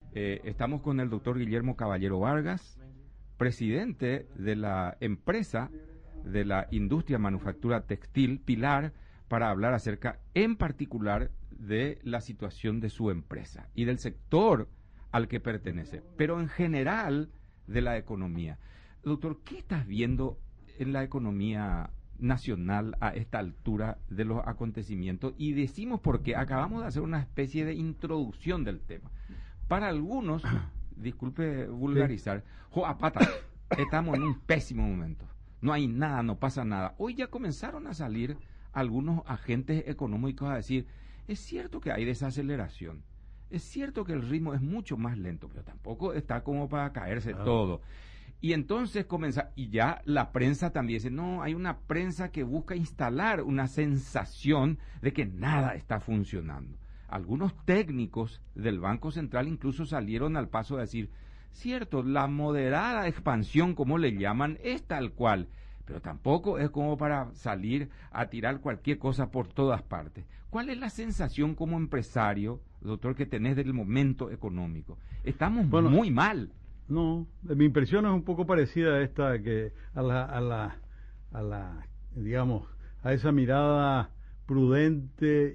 Estamos con el doctor Guillermo Caballero Vargas, presidente de la empresa de la industria manufactura textil Pilar, para hablar acerca en particular de la situación de su empresa y del sector al que pertenece, pero en general de la economía. Doctor, ¿qué estás viendo en la economía nacional a esta altura de los acontecimientos? Y decimos porque acabamos de hacer una especie de introducción del tema. Para algunos, disculpe vulgarizar, joapata, estamos en un pésimo momento. No hay nada, no pasa nada. Hoy ya comenzaron a salir algunos agentes económicos a decir, es cierto que hay desaceleración, es cierto que el ritmo es mucho más lento, pero tampoco está como para caerse todo. Y entonces comienza, y ya la prensa también dice, no, hay una prensa que busca instalar una sensación de que nada está funcionando. Algunos técnicos del Banco Central incluso salieron al paso de decir, cierto, la moderada expansión, como le llaman, es tal cual, pero tampoco es como para salir a tirar cualquier cosa por todas partes. ¿Cuál es la sensación como empresario, doctor, que tenés del momento económico? Estamos muy mal. No, mi impresión es un poco parecida a esta, que digamos, a esa mirada prudente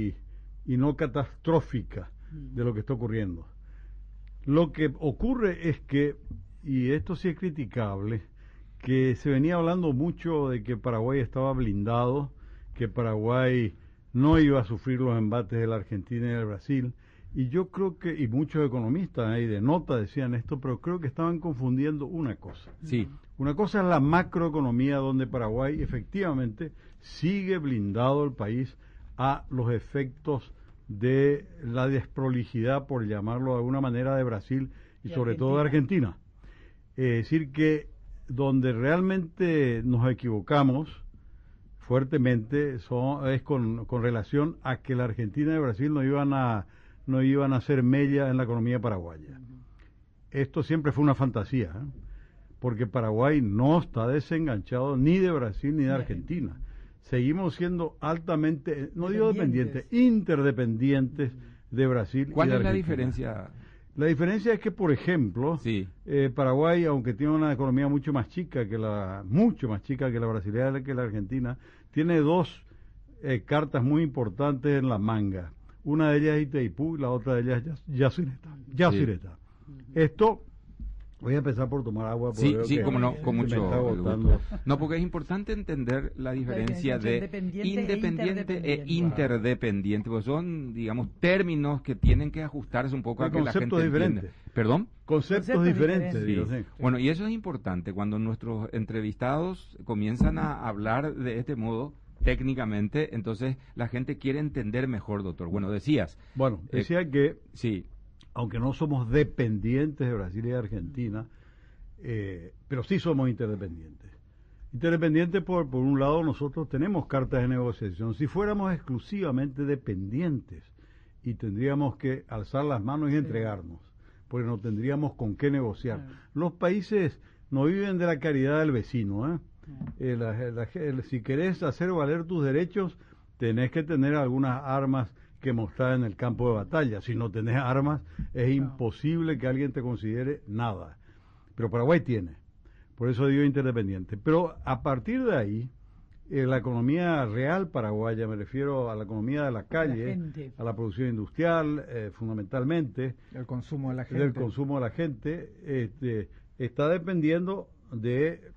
y no catastrófica de lo que está ocurriendo. Lo que ocurre es que, y esto sí es criticable, que se venía hablando mucho de que Paraguay estaba blindado, que Paraguay no iba a sufrir los embates de la Argentina y del Brasil, y yo creo que, y muchos economistas ahí de nota decían esto, pero creo que estaban confundiendo una cosa. Sí. Una cosa es la macroeconomía, donde Paraguay efectivamente sigue blindado el país a los efectos de la desprolijidad, por llamarlo de alguna manera, de Brasil y sobre todo de Argentina. Es decir, que donde realmente nos equivocamos fuertemente es con relación a que la Argentina y Brasil no iban a hacer mella en la economía paraguaya. Esto siempre fue una fantasía, porque Paraguay no está desenganchado ni de Brasil ni de Argentina. Seguimos siendo altamente, no digo dependientes, interdependientes de Brasil y de Argentina. ¿Cuál es la diferencia? La diferencia es que, por ejemplo, Paraguay, aunque tiene una economía mucho más chica que la brasileña, que la argentina, tiene dos cartas muy importantes en la manga. Una de ellas es Itaipú y la otra de ellas es Yacyretá. Esto, voy a empezar por tomar agua. Sí, como no, con mucho gusto. No, porque es importante entender la diferencia de independiente e interdependiente, porque son, digamos, términos que tienen que ajustarse un poco a que la gente entienda. ¿Perdón? Conceptos diferentes. Sí. Bueno, y eso es importante, cuando nuestros entrevistados comienzan a hablar de este modo, técnicamente, entonces la gente quiere entender mejor, doctor. Bueno, decía que aunque no somos dependientes de Brasil y de Argentina, pero sí somos interdependientes. Interdependientes por un lado, nosotros tenemos cartas de negociación. Si fuéramos exclusivamente dependientes, y tendríamos que alzar las manos y entregarnos, porque no tendríamos con qué negociar. Los países no viven de la caridad del vecino, si querés hacer valer tus derechos, tenés que tener algunas armas que mostrar en el campo de batalla. Si no tenés armas, es imposible que alguien te considere nada. Pero Paraguay tiene. Por eso digo interdependiente. Pero a partir de ahí, la economía real paraguaya, me refiero a la economía de la calle, a la producción industrial, fundamentalmente. El consumo de la gente. Del consumo de la gente, está dependiendo de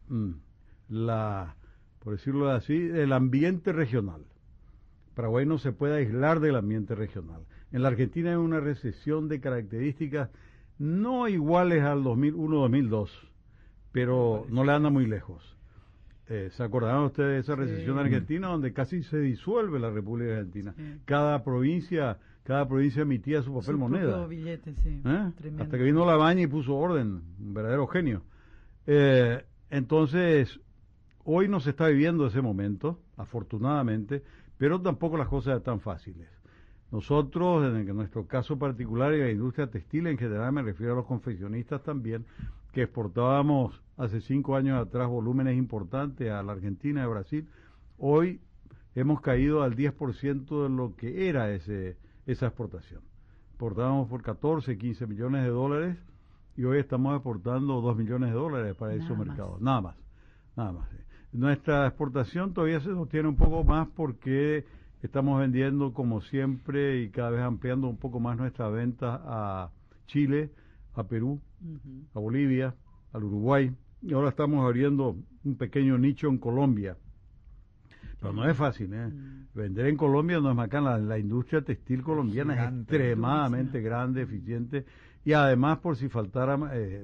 por decirlo así, el ambiente regional. Paraguay no se puede aislar del ambiente regional. En la Argentina hay una recesión de características no iguales al 2001-2002, pero no le anda muy lejos. ¿Se acordarán ustedes de esa recesión de Argentina, donde casi se disuelve la República Argentina? Cada provincia emitía su papel moneda. Billete, hasta que vino Labaña y puso orden, un verdadero genio. Entonces, hoy no se está viviendo ese momento, afortunadamente, pero tampoco las cosas están fáciles. Nosotros, en nuestro caso particular, y la industria textil en general, me refiero a los confeccionistas también, que exportábamos hace 5 años atrás volúmenes importantes a la Argentina y a Brasil, hoy hemos caído al 10% de lo que era esa exportación. exportábamos por 14, 15 millones de dólares y hoy estamos exportando 2 millones de dólares para esos mercados. Nada más. Nuestra exportación todavía se sostiene un poco más porque estamos vendiendo como siempre y cada vez ampliando un poco más nuestra venta a Chile, a Perú, a Bolivia, al Uruguay, y ahora estamos abriendo un pequeño nicho en Colombia. Pero no es fácil, ¿eh? Vender en Colombia no es bacán. La industria textil colombiana es extremadamente grande, eficiente, y además por si faltara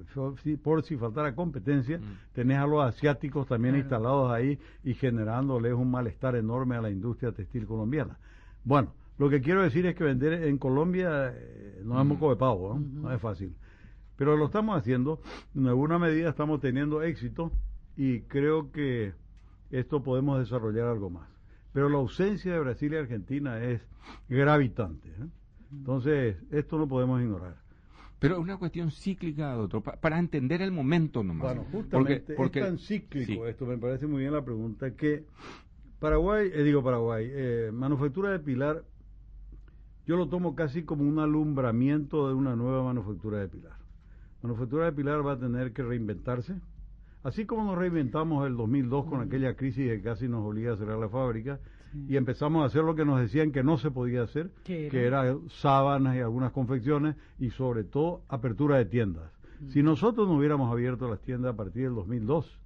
competencia, tenés a los asiáticos también instalados ahí y generándoles un malestar enorme a la industria textil colombiana. Bueno, lo que quiero decir es que vender en Colombia no es moco de pavo, ¿no? No es fácil. Pero lo estamos haciendo, en alguna medida estamos teniendo éxito y creo que esto podemos desarrollar algo más. Pero la ausencia de Brasil y Argentina es gravitante, ¿eh? Entonces, esto no podemos ignorar. Pero es una cuestión cíclica, doctor, para entender el momento nomás. Bueno, justamente porque es tan cíclico esto, me parece muy bien la pregunta, que Paraguay, manufactura de Pilar, yo lo tomo casi como un alumbramiento de una nueva manufactura de Pilar. Manufactura de Pilar va a tener que reinventarse, así como nos reinventamos el 2002 con aquella crisis que casi nos obliga a cerrar la fábrica, y empezamos a hacer lo que nos decían que no se podía hacer, que era sábanas y algunas confecciones, y sobre todo apertura de tiendas. Si nosotros no hubiéramos abierto las tiendas a partir del 2002,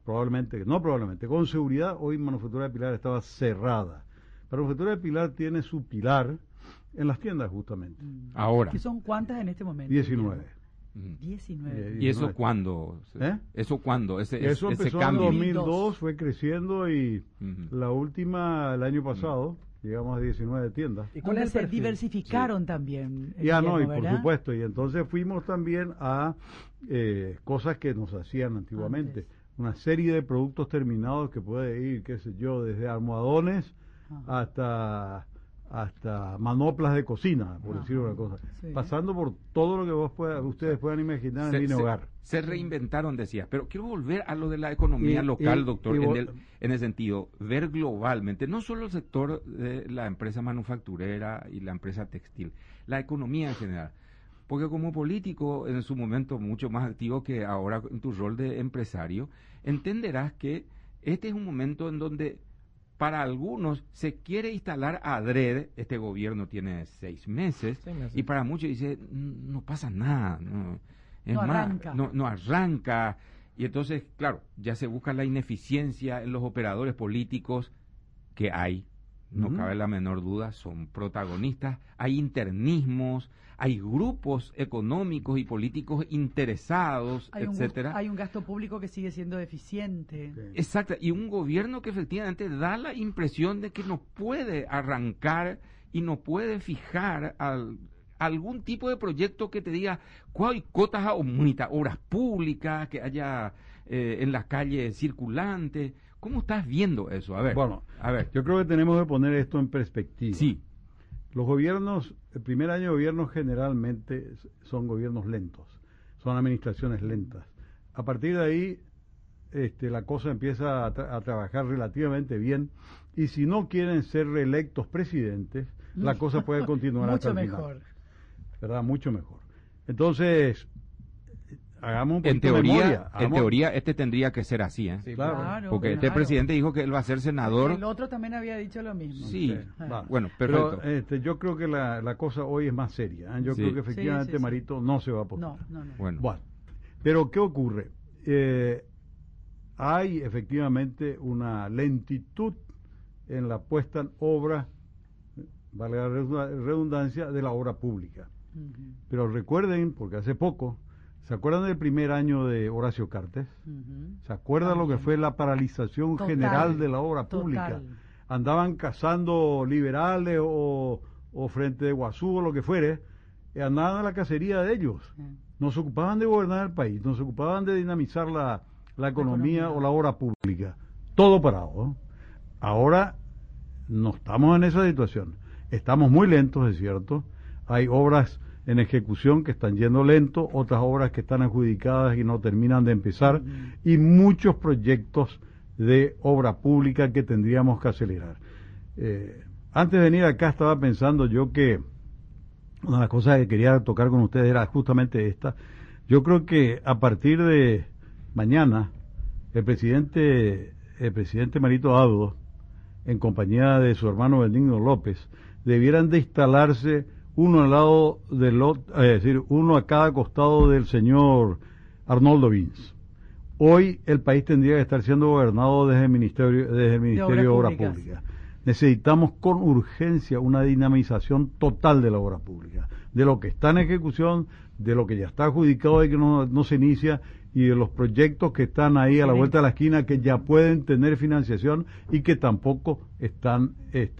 con seguridad, hoy Manufactura de Pilar estaba cerrada. Manufactura de Pilar tiene su pilar en las tiendas justamente. Ahora. ¿Qué son cuántas en este momento? 19. 19. ¿Y eso cuándo? ¿Eso cuándo? Eso empezó cambio. En 2002, fue creciendo y la última, el año pasado, llegamos a 19 tiendas. ¿Y cuál se diversificaron también? Y por supuesto, y entonces fuimos también a cosas que nos hacían antiguamente. Una serie de productos terminados que puede ir, qué sé yo, desde almohadones hasta manoplas de cocina, por decir una cosa, pasando por todo lo que ustedes puedan imaginar en mi hogar. Se reinventaron, decías, pero quiero volver a lo de la economía local, doctor, en el sentido, ver globalmente, no solo el sector de la empresa manufacturera y la empresa textil, la economía en general, porque como político, en su momento mucho más activo que ahora en tu rol de empresario, entenderás que este es un momento en donde para algunos se quiere instalar adrede, este gobierno tiene 6 meses, y para muchos dice, no pasa nada, no arranca, y entonces, claro, ya se busca la ineficiencia en los operadores políticos que hay, no cabe la menor duda, son protagonistas, hay internismos, hay grupos económicos y políticos interesados, etcétera. Hay un gasto público que sigue siendo deficiente. Exacto, y un gobierno que efectivamente da la impresión de que no puede arrancar y no puede fijar algún tipo de proyecto que te diga cuál cotas aumenta, obras públicas, que haya en la calle circulante. ¿Cómo estás viendo eso? A ver, yo creo que tenemos que poner esto en perspectiva. Sí. Los gobiernos, el primer año de gobierno generalmente son gobiernos lentos, son administraciones lentas. A partir de ahí, la cosa empieza a trabajar relativamente bien, y si no quieren ser reelectos presidentes, la cosa puede continuar hasta el final. Mucho mejor. ¿Verdad? Mucho mejor. Entonces, hagamos un poquito de memoria. En teoría, este tendría que ser así, ¿eh? Sí, claro. Porque este presidente dijo que él va a ser senador. El otro también había dicho lo mismo. Sí, bueno, perfecto. Pero yo creo que la cosa hoy es más seria, ¿eh? Yo creo que efectivamente Marito no se va a poner. No. Bueno, pero ¿qué ocurre? Hay efectivamente una lentitud en la puesta en obra, valga la redundancia, de la obra pública. Pero recuerden, porque hace poco, ¿se acuerdan del primer año de Horacio Cartes? ¿Se acuerdan lo que fue la paralización general de la obra pública? Andaban cazando liberales o Frente de Guazú o lo que fuere, andaban a la cacería de ellos. No se ocupaban de gobernar el país, no se ocupaban de dinamizar la economía o la obra pública. Todo parado, ¿no? Ahora no estamos en esa situación. Estamos muy lentos, es cierto. Hay obras en ejecución que están yendo lento, otras obras que están adjudicadas y no terminan de empezar, y muchos proyectos de obra pública que tendríamos que acelerar. Antes de venir acá estaba pensando yo que una de las cosas que quería tocar con ustedes era justamente esta. Yo creo que a partir de mañana, el presidente Marito Abdo, en compañía de su hermano Benigno López, debieran de instalarse uno al lado del otro, es decir, uno a cada costado del señor Arnoldo Vince. Hoy el país tendría que estar siendo gobernado desde el Ministerio de Obras Públicas. Necesitamos con urgencia una dinamización total de la obra pública, de lo que está en ejecución, de lo que ya está adjudicado y que no se inicia, y de los proyectos que están ahí a la vuelta de la esquina que ya pueden tener financiación y que tampoco están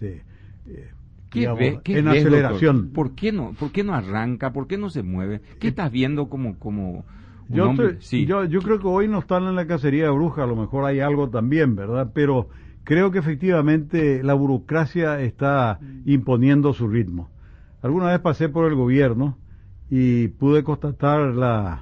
en aceleración. Doctor? ¿Por qué no arranca? ¿Por qué no se mueve? ¿Qué estás viendo como yo creo que hoy no están en la cacería de brujas, a lo mejor hay algo también, ¿verdad? Pero creo que efectivamente la burocracia está imponiendo su ritmo. Alguna vez pasé por el gobierno y pude constatar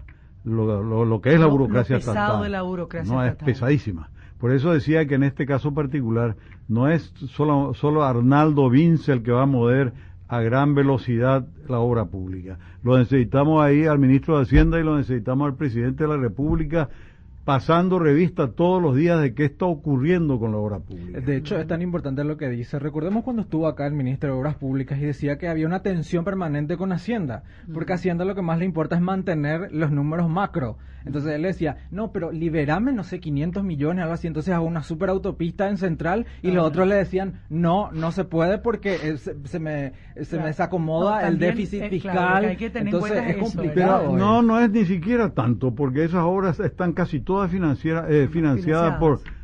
lo que es la burocracia estatal. Lo pesado de la burocracia estatal. Es pesadísima. Por eso decía que en este caso particular no es solo Arnaldo Vince el que va a mover a gran velocidad la obra pública. Lo necesitamos ahí al ministro de Hacienda y lo necesitamos al presidente de la República, pasando revista todos los días de qué está ocurriendo con la obra pública. De hecho, es tan importante lo que dice. Recordemos cuando estuvo acá el ministro de Obras Públicas y decía que había una tensión permanente con Hacienda, porque Hacienda lo que más le importa es mantener los números macro. Entonces él decía, no, pero liberame, no sé, 500 millones, algo así, entonces hago una super autopista en Central, y los otros le decían, no se puede porque se me desacomoda el déficit fiscal, claro, hay que tener entonces en cuenta es complicado. Pero no es ni siquiera tanto, porque esas obras están casi todas financiadas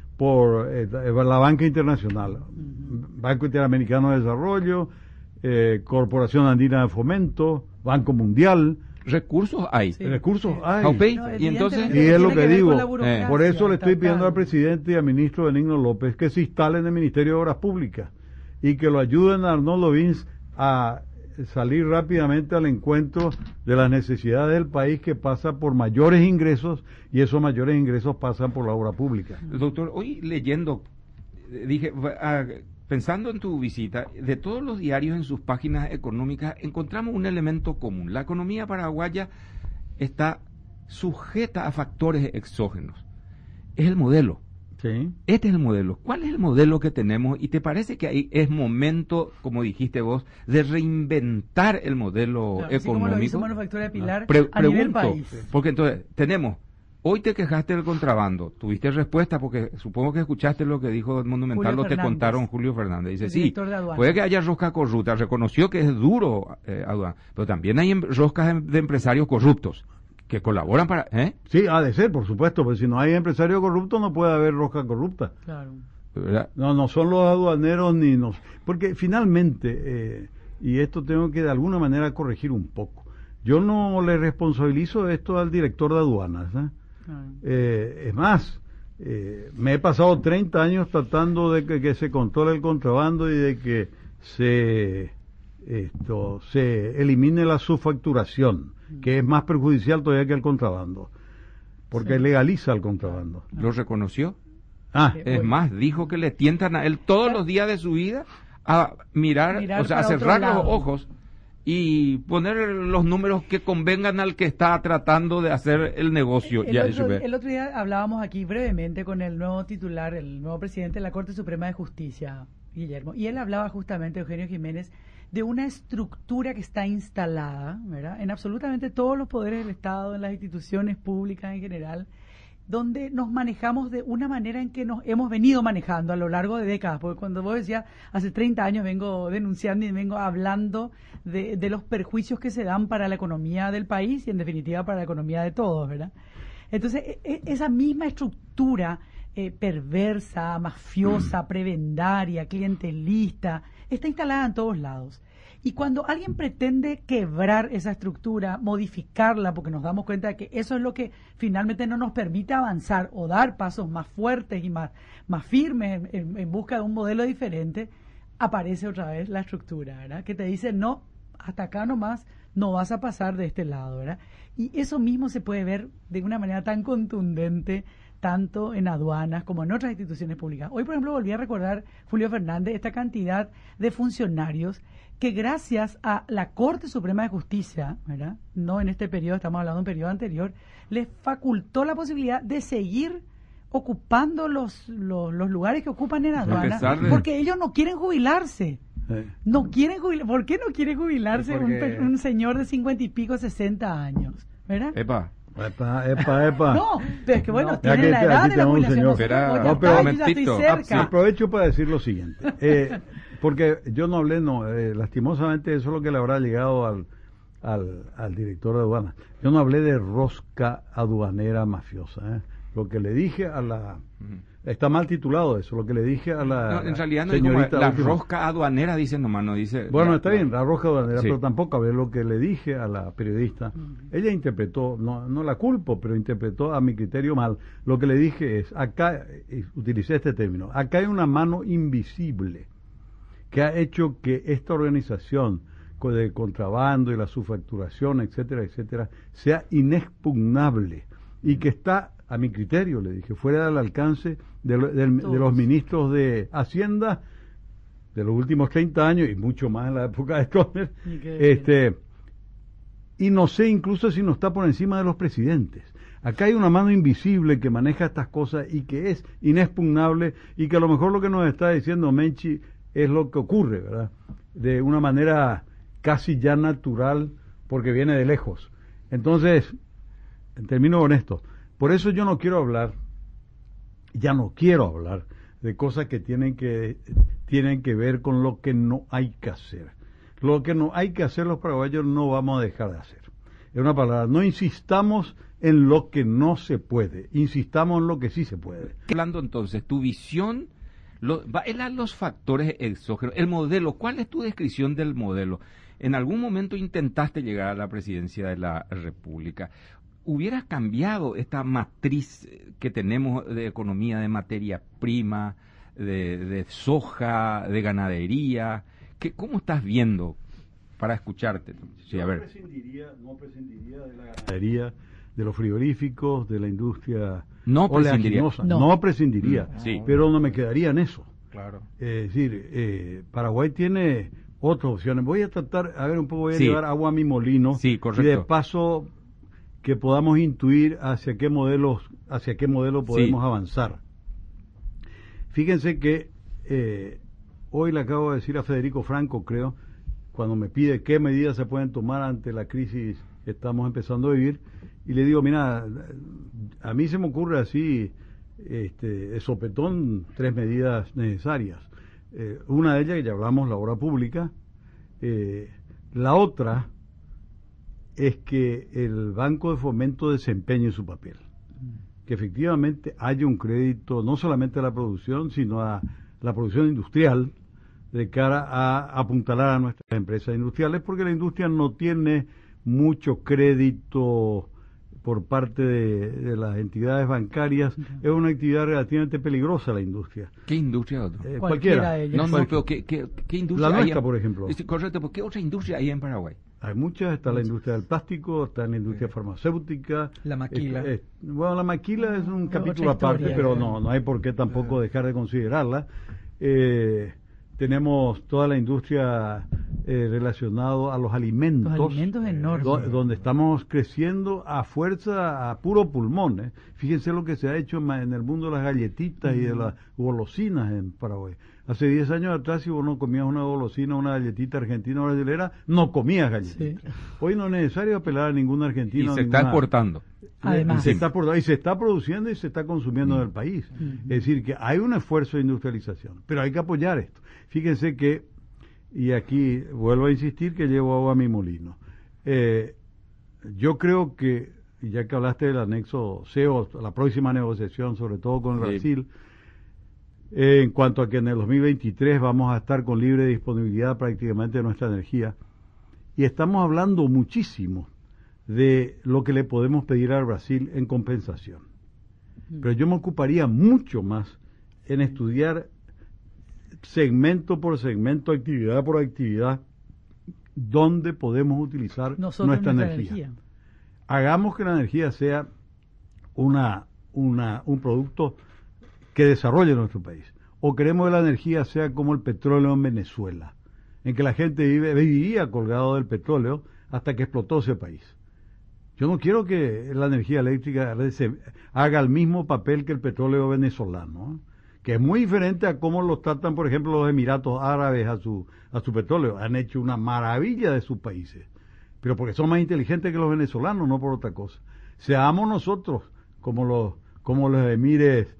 por la banca internacional, Banco Interamericano de Desarrollo, Corporación Andina de Fomento, Banco Mundial. Recursos hay. Sí. Recursos hay. Y entonces, y es lo que digo, por eso le estoy pidiendo al presidente y al ministro Benigno López que se instalen en el Ministerio de Obras Públicas y que lo ayuden a Arnoldo Vince a salir rápidamente al encuentro de las necesidades del país, que pasa por mayores ingresos, y esos mayores ingresos pasan por la obra pública. Doctor, hoy leyendo, dije, pensando en tu visita, de todos los diarios en sus páginas económicas encontramos un elemento común. La economía paraguaya está sujeta a factores exógenos. Es el modelo. Sí. Este es el modelo. ¿Cuál es el modelo que tenemos? ¿Y te parece que ahí es momento, como dijiste vos, de reinventar el modelo económico? Así como lo hizo Manufactura de Pilar a nivel país. Porque entonces tenemos... Hoy te quejaste del contrabando, tuviste respuesta porque supongo que escuchaste lo que dijo el Monumental, o te contaron Julio Fernández. Dice, sí, puede que haya rosca corrupta, reconoció que es duro aduana, pero también hay roscas de empresarios corruptos que colaboran para... Sí, ha de ser, por supuesto, porque si no hay empresarios corruptos no puede haber rosca corrupta. Claro. ¿Verdad? No son los aduaneros porque finalmente, y esto tengo que de alguna manera corregir un poco, yo no le responsabilizo esto al director de aduanas, es más, me he pasado 30 años tratando de que se controle el contrabando y de que se elimine la subfacturación, que es más perjudicial todavía que el contrabando, porque legaliza el contrabando. ¿Lo reconoció? Es más, dijo que le tientan a él todos los días de su vida a mirar o sea, a cerrar los ojos y poner los números que convengan al que está tratando de hacer el negocio. El otro día hablábamos aquí brevemente con el nuevo titular, el nuevo presidente de la Corte Suprema de Justicia, Guillermo, y él hablaba justamente, Eugenio Jiménez, de una estructura que está instalada, ¿verdad?, en absolutamente todos los poderes del Estado, en las instituciones públicas en general, donde nos manejamos de una manera en que nos hemos venido manejando a lo largo de décadas, porque cuando vos decías, hace 30 años vengo denunciando y vengo hablando de los perjuicios que se dan para la economía del país y en definitiva para la economía de todos, ¿verdad? Entonces, esa misma estructura perversa, mafiosa, prebendaria, clientelista, está instalada en todos lados. Y cuando alguien pretende quebrar esa estructura, modificarla, porque nos damos cuenta de que eso es lo que finalmente no nos permite avanzar o dar pasos más fuertes y más firmes en busca de un modelo diferente, aparece otra vez la estructura, ¿verdad?, que te dice, no, hasta acá nomás, no vas a pasar de este lado, ¿verdad? Y eso mismo se puede ver de una manera tan contundente tanto en aduanas como en otras instituciones públicas. Hoy, por ejemplo, volví a recordar, Julio Fernández, esta cantidad de funcionarios que gracias a la Corte Suprema de Justicia, ¿verdad?, no en este periodo, estamos hablando de un periodo anterior, les facultó la posibilidad de seguir ocupando los lugares que ocupan en aduanas, porque ellos no quieren jubilarse. No quieren ¿Por qué no quiere jubilarse un señor de 50 y pico, 60 años? ¿Verdad? Epa. No, pero es que bueno, tienen la edad de la jubilación. Aprovecho para decir lo siguiente. Porque yo no hablé, lastimosamente eso es lo que le habrá llegado al director de aduanas. Yo no hablé de rosca aduanera mafiosa. Lo que le dije a la... Está mal titulado eso, lo que le dije a la... No, en realidad no señorita, la rosca aduanera, dice nomás, no dice... Bueno, está bien, la rosca aduanera, pero tampoco hablé lo que le dije a la periodista. Ella interpretó, no la culpo, pero interpretó a mi criterio mal. Lo que le dije es, acá, utilicé este término, acá hay una mano invisible que ha hecho que esta organización de contrabando y la subfacturación, etcétera, etcétera, sea inexpugnable y que está, a mi criterio, le dije, fuera del alcance de los ministros de Hacienda de los últimos 30 años y mucho más en la época de Stroessner, y no sé incluso si no está por encima de los presidentes. Acá hay una mano invisible que maneja estas cosas y que es inexpugnable y que a lo mejor lo que nos está diciendo Menchi es lo que ocurre, ¿verdad? De una manera casi ya natural porque viene de lejos. Entonces, termino con esto. Por eso yo no quiero hablar de cosas que tienen que ver con lo que no hay que hacer. Lo que no hay que hacer los paraguayos no vamos a dejar de hacer. Es una palabra, no insistamos en lo que no se puede, insistamos en lo que sí se puede. Hablando entonces, tu visión, los factores exógenos, el modelo, ¿cuál es tu descripción del modelo? En algún momento intentaste llegar a la presidencia de la República. ¿Hubieras cambiado esta matriz que tenemos de economía, de materia prima, de soja, de ganadería? ¿Cómo estás viendo para escucharte? Sí, a ver. No prescindiría de la ganadería, de los frigoríficos, de la industria oleaginosa. No prescindiría, sí, pero no me quedaría en eso. Claro. Es decir, Paraguay tiene otras opciones. Voy a tratar, voy a llevar agua a mi molino. Sí, correcto. Y de paso que podamos intuir hacia qué modelo podemos avanzar. Fíjense que hoy le acabo de decir a Federico Franco, creo, cuando me pide qué medidas se pueden tomar ante la crisis que estamos empezando a vivir, y le digo, mira, a mí se me ocurre así, de sopetón, 3 medidas necesarias. Una de ellas, que ya hablamos, la obra pública. La otra es que el Banco de Fomento desempeñe su papel, que efectivamente haya un crédito no solamente a la producción, sino a la producción industrial, de cara a apuntalar a nuestras empresas industriales, porque la industria no tiene mucho crédito por parte de las entidades bancarias. Es una actividad relativamente peligrosa la industria. ¿Qué industria, otro? Cualquiera. Pero ¿qué industria la hay? nuestra, por ejemplo. Correcto, ¿por qué otra industria hay en Paraguay? Hay muchas, está la industria del plástico, está la industria farmacéutica. La maquila. Bueno, la maquila es un capítulo aparte, pero no hay por qué tampoco dejar de considerarla. Tenemos toda la industria relacionada a los alimentos. Los alimentos enormes. Donde estamos creciendo a fuerza, a puro pulmón. Fíjense lo que se ha hecho en el mundo de las galletitas y de las golosinas en Paraguay. Hace 10 años atrás, si vos no comías una golosina, una galletita argentina o brasilera, no comías galletitas. Sí. Hoy no es necesario apelar a ningún argentino. Y se está exportando. Además. Se está produciendo y se está consumiendo en el país. Es decir, que hay un esfuerzo de industrialización, pero hay que apoyar esto. Fíjense que, y aquí vuelvo a insistir que llevo agua a mi molino. Yo creo que, ya que hablaste del anexo C, la próxima negociación, sobre todo con Brasil, en cuanto a que en el 2023 vamos a estar con libre disponibilidad prácticamente de nuestra energía, y estamos hablando muchísimo de lo que le podemos pedir al Brasil en compensación. Pero yo me ocuparía mucho más en estudiar segmento por segmento, actividad por actividad, dónde podemos utilizar nuestra energía. Hagamos que la energía sea una un producto que desarrolle nuestro país. O queremos que la energía sea como el petróleo en Venezuela, en que la gente vivía colgado del petróleo hasta que explotó ese país. Yo no quiero que la energía eléctrica haga el mismo papel que el petróleo venezolano, que es muy diferente a cómo lo tratan, por ejemplo, los Emiratos Árabes a su petróleo. Han hecho una maravilla de sus países, pero porque son más inteligentes que los venezolanos, no por otra cosa. Seamos nosotros como los emires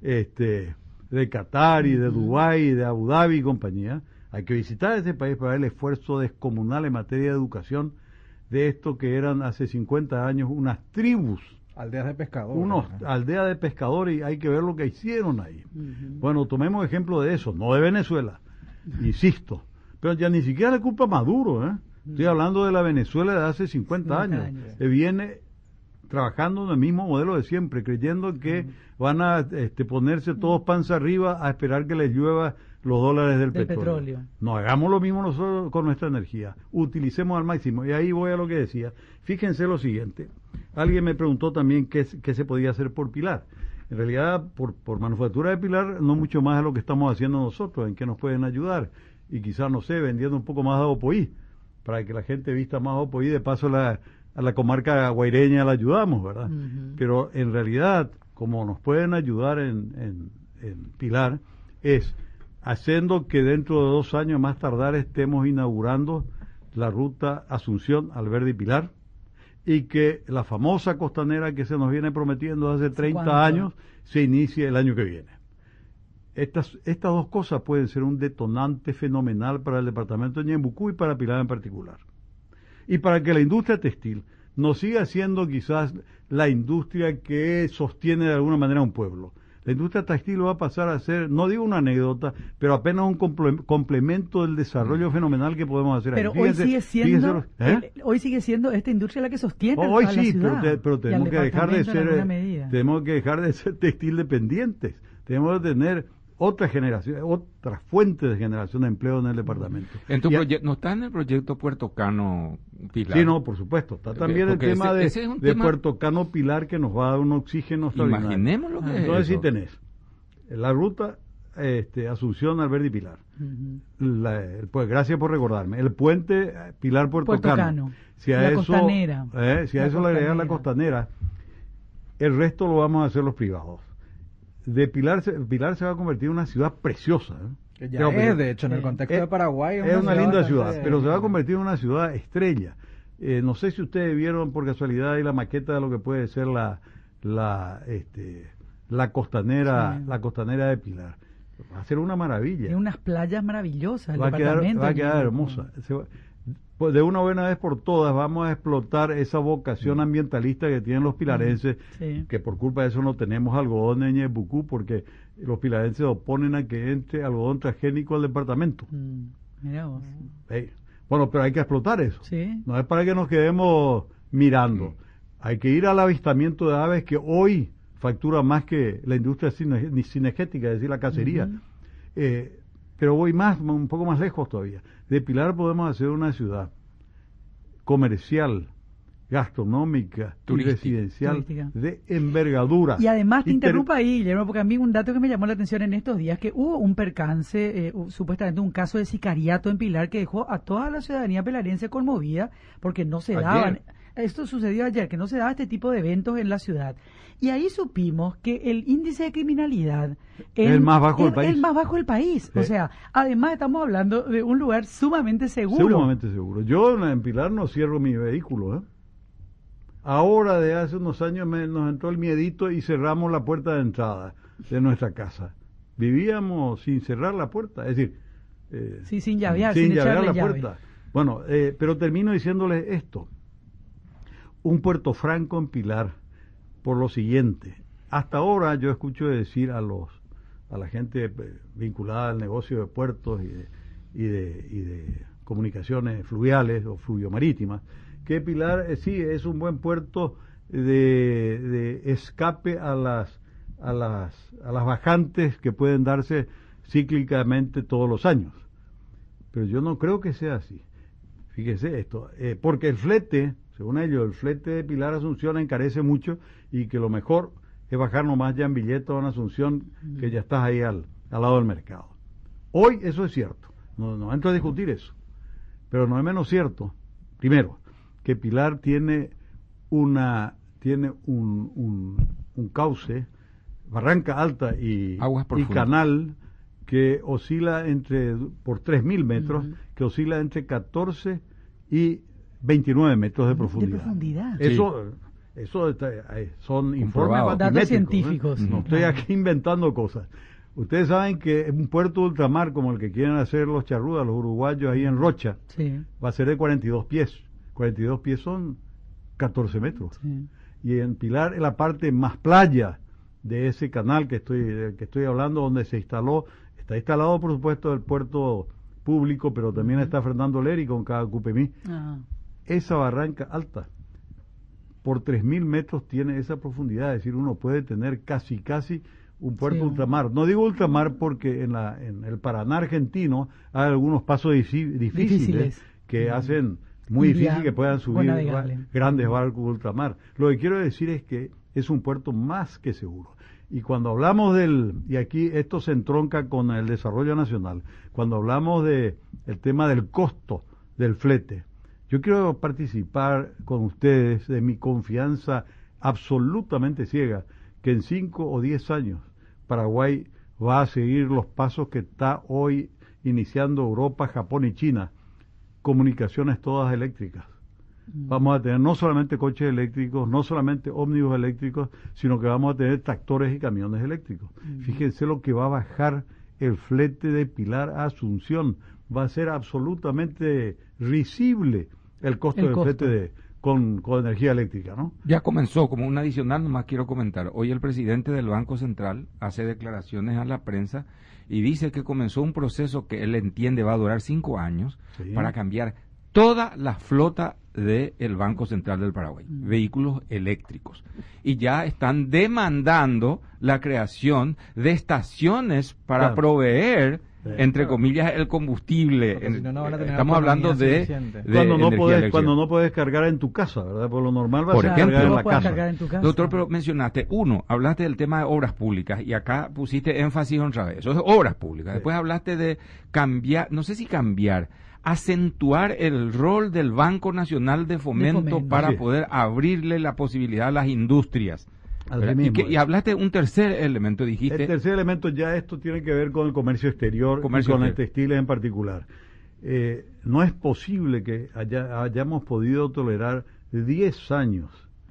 de Qatar y de Dubái y de Abu Dhabi y compañía. Hay que visitar ese país para ver el esfuerzo descomunal en materia de educación de esto que eran hace 50 años unas tribus. Aldeas de pescadores. Aldeas de pescadores, y hay que ver lo que hicieron ahí. Bueno, tomemos ejemplo de eso, no de Venezuela, insisto. Pero ya ni siquiera le culpa a Maduro, ¿eh? Estoy hablando de la Venezuela de hace 50 años, que viene trabajando en el mismo modelo de siempre, creyendo que van a ponerse todos panza arriba a esperar que les llueva los dólares del petróleo. No, hagamos lo mismo nosotros con nuestra energía, utilicemos al máximo. Y ahí voy a lo que decía. Fíjense lo siguiente, alguien me preguntó también qué se podía hacer por Pilar. En realidad, por manufactura de Pilar, no mucho más de lo que estamos haciendo nosotros, en qué nos pueden ayudar. Y quizás, no sé, vendiendo un poco más de Opoí, para que la gente vista más Opoí, de paso a la comarca guaireña la ayudamos, ¿verdad? Pero en realidad, como nos pueden ayudar en Pilar, es haciendo que dentro de 2 años más tardar estemos inaugurando la ruta Asunción, Alberdi y Pilar, y que la famosa costanera que se nos viene prometiendo hace 30 años se inicie el año que viene. Estas 2 cosas pueden ser un detonante fenomenal para el departamento de Ñembucú y para Pilar en particular. Y para que la industria textil no siga siendo quizás la industria que sostiene de alguna manera un pueblo. La industria textil va a pasar a ser, no digo una anécdota, pero apenas un complemento del desarrollo fenomenal que podemos hacer. Pero ahí. Fíjense, hoy sigue siendo esta industria la que sostiene hoy a la sí, ciudad, pero tenemos que dejar de ser textil dependientes. Tenemos que tener otra fuente de generación de empleo en el departamento. ¿No está en el proyecto Puerto Cano Pilar? Sí, no, por supuesto. Está también el tema de Puerto Cano Pilar, que nos va a dar un oxígeno extraordinario. Imaginemos lo que es entonces eso. Sí tenés la ruta Asunción, Alberdi y Pilar. Pues gracias por recordarme. El puente Pilar Puerto Cano. Si a eso le agregan la costanera, el resto lo vamos a hacer los privados. De Pilar se va a convertir en una ciudad preciosa. Que ya es, de hecho, en el contexto de Paraguay. Es una linda ciudad, pero se va a convertir en una ciudad estrella. No sé si ustedes vieron por casualidad ahí la maqueta de lo que puede ser la costanera, la costanera de Pilar. Va a ser una maravilla. Tiene unas playas maravillosas. Va a quedar hermosa. Pues de una buena vez por todas vamos a explotar esa vocación ambientalista que tienen los pilarenses, que por culpa de eso no tenemos algodón en Ñembucú, porque los pilarenses oponen a que entre algodón transgénico al departamento. Mira vos. Bueno, pero hay que explotar eso. Sí. No es para que nos quedemos mirando. Hay que ir al avistamiento de aves, que hoy factura más que la industria cinegética, es decir, la cacería. Pero voy un poco más lejos todavía. De Pilar podemos hacer una ciudad comercial, gastronómica y residencial de envergadura. Y además te interrumpo ahí, Guillermo, porque a mí un dato que me llamó la atención en estos días, que hubo un percance, supuestamente un caso de sicariato en Pilar que dejó a toda la ciudadanía pilarense conmovida, porque no se daban... Esto sucedió ayer, que no se daba este tipo de eventos en la ciudad. Y ahí supimos que el índice de criminalidad es el más bajo del país. El más bajo del país. Sí. O sea, además estamos hablando de un lugar sumamente seguro. Sumamente seguro. Yo en Pilar no cierro mi vehículo, ¿eh? Ahora, de hace unos años, nos entró el miedito y cerramos la puerta de entrada de nuestra casa. Vivíamos sin cerrar la puerta, es decir... sin llavear, sin llavear la puerta. Bueno, pero termino diciéndoles esto. Un Puerto Franco en Pilar, por lo siguiente. Hasta ahora yo escucho decir a la gente vinculada al negocio de puertos y de comunicaciones fluviales o fluviomarítimas, que Pilar sí es un buen puerto de escape a las bajantes que pueden darse cíclicamente todos los años. Pero yo no creo que sea así. Fíjese esto, porque el flete, según ellos, el flete de Pilar Asunción encarece mucho, y que lo mejor es bajar nomás ya en Villeto o en Asunción, que ya estás ahí al lado del mercado. Hoy eso es cierto, no entro a discutir eso, pero no es menos cierto, primero, que Pilar tiene un cauce, barranca alta y canal que oscila por 3.000 metros, que oscila entre 14 y 29 metros de profundidad. Eso son informes datos científicos. No estoy aquí inventando cosas. Ustedes saben que un puerto de ultramar como el que quieren hacer los charrúas, los uruguayos ahí en Rocha, va a ser de 42 pies. 42 pies son 14 metros. Sí. Y en Pilar, en la parte más playa de ese canal que estoy hablando, donde está instalado por supuesto el puerto público, pero también está Fernando Leri con Cacupemí. Esa barranca alta, por 3.000 metros tiene esa profundidad, es decir, uno puede tener casi un puerto ultramar. No digo ultramar porque en el Paraná argentino hay algunos pasos difíciles que hacen muy difícil que puedan subir grandes barcos ultramar. Lo que quiero decir es que es un puerto más que seguro. Y cuando hablamos y aquí esto se entronca con el desarrollo nacional, cuando hablamos del tema del costo del flete, yo quiero participar con ustedes de mi confianza absolutamente ciega que en 5 o 10 años Paraguay va a seguir los pasos que está hoy iniciando Europa, Japón y China, comunicaciones todas eléctricas. Vamos a tener no solamente coches eléctricos, no solamente ómnibus eléctricos, sino que vamos a tener tractores y camiones eléctricos. Fíjense lo que va a bajar el flete de Pilar a Asunción. Va a ser absolutamente risible el costo del flete con energía eléctrica, ¿no? Ya comenzó, como un adicional, nomás quiero comentar. Hoy el presidente del Banco Central hace declaraciones a la prensa y dice que comenzó un proceso que él entiende va a durar 5 años para cambiar toda la flota del Banco Central del Paraguay, vehículos eléctricos. Y ya están demandando la creación de estaciones para proveer, entre comillas, el combustible. Estamos hablando de cuando no puedes cargar en tu casa, ¿verdad? Por lo normal vas a cargar en la casa. Doctor, pero mencionaste, hablaste del tema de obras públicas y acá pusiste énfasis otra vez. Eso es obras públicas. Después hablaste de acentuar el rol del Banco Nacional de Fomento para poder abrirle la posibilidad a las industrias. Y hablaste de un tercer elemento, dijiste. El tercer elemento, ya esto tiene que ver con el comercio exterior y con el textiles en particular. No es posible que hayamos podido tolerar 10 años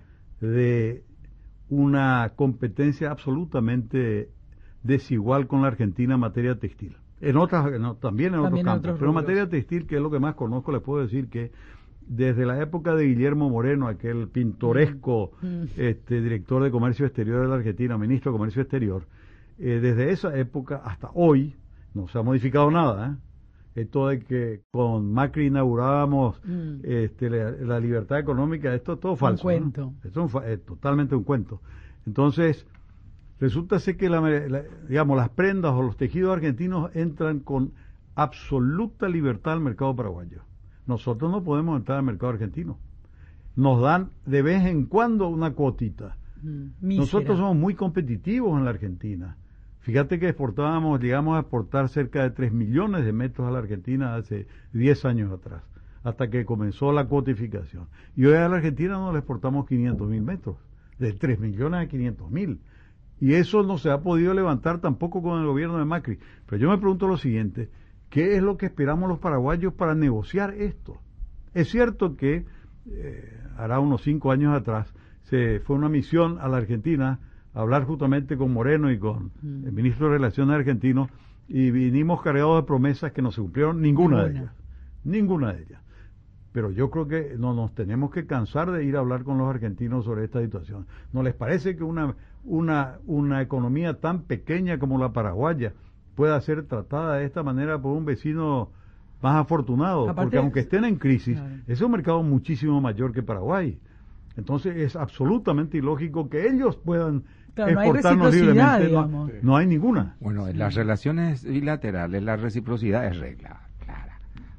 de una competencia absolutamente desigual con la Argentina en materia textil. También en otros campos, pero en materia textil, que es lo que más conozco, les puedo decir que desde la época de Guillermo Moreno, aquel pintoresco director de Comercio Exterior de la Argentina, ministro de Comercio Exterior, desde esa época hasta hoy no se ha modificado nada. Esto de que con Macri inaugurábamos la libertad económica, esto es todo falso. Un cuento. ¿No? Esto es totalmente un cuento. Entonces, resulta ser que las prendas o los tejidos argentinos entran con absoluta libertad al mercado paraguayo. Nosotros no podemos entrar al mercado argentino. Nos dan de vez en cuando una cuotita. Nosotros somos muy competitivos en la Argentina. Fíjate que llegamos a exportar cerca de 3 millones de metros a la Argentina hace 10 años atrás, hasta que comenzó la cuotificación. Y hoy a la Argentina no le exportamos 500.000 metros, de 3 millones a 500.000. Y eso no se ha podido levantar tampoco con el gobierno de Macri. Pero yo me pregunto lo siguiente, ¿qué es lo que esperamos los paraguayos para negociar esto? Es cierto que hará unos 5 años atrás se fue una misión a la Argentina a hablar justamente con Moreno y con el ministro de Relaciones argentino y vinimos cargados de promesas que no se cumplieron ninguna de ellas. Pero yo creo que no nos tenemos que cansar de ir a hablar con los argentinos sobre esta situación. ¿No les parece que una economía tan pequeña como la paraguaya pueda ser tratada de esta manera por un vecino más afortunado? Aparte, porque aunque estén en crisis, es un mercado muchísimo mayor que Paraguay. Entonces es absolutamente ilógico que ellos puedan exportarnos libremente. No hay ninguna. Bueno, en las relaciones bilaterales la reciprocidad es regla clara.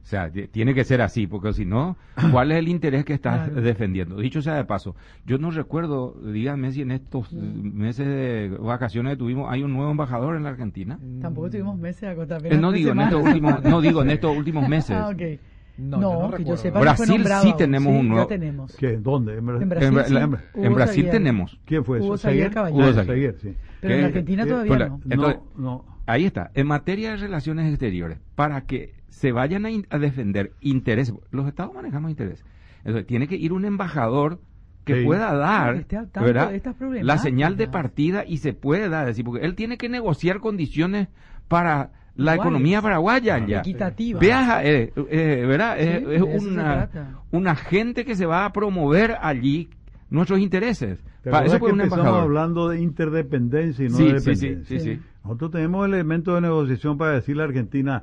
O sea, tiene que ser así, porque si no, ¿cuál es el interés que estás defendiendo? Dicho sea de paso, yo no recuerdo, díganme si en estos meses de vacaciones que tuvimos hay un nuevo embajador en la Argentina. Tampoco tuvimos meses de no digo en estos últimos meses. Ah, okay. No que yo sepa, Brasil sí tenemos un nuevo. ¿Qué? ¿Dónde? En Brasil tenemos. ¿Quién fue eso? Hugo Saguier Caballero. Hugo Saguier, sí. Pero en Argentina todavía no. Entonces, no. Ahí está. En materia de relaciones exteriores, para que se vayan a defender intereses, los estados manejamos intereses. Entonces, tiene que ir un embajador que pueda dar, ¿verdad?, la señal de partida, y se puede dar, decir, porque él tiene que negociar condiciones para la economía paraguaya ya. Equitativa. ¿Verdad? Sí, es un agente que se va a promover allí nuestros intereses. Para eso empezamos hablando de interdependencia y no de dependencia. Sí. Nosotros tenemos elementos de negociación para decirle a Argentina,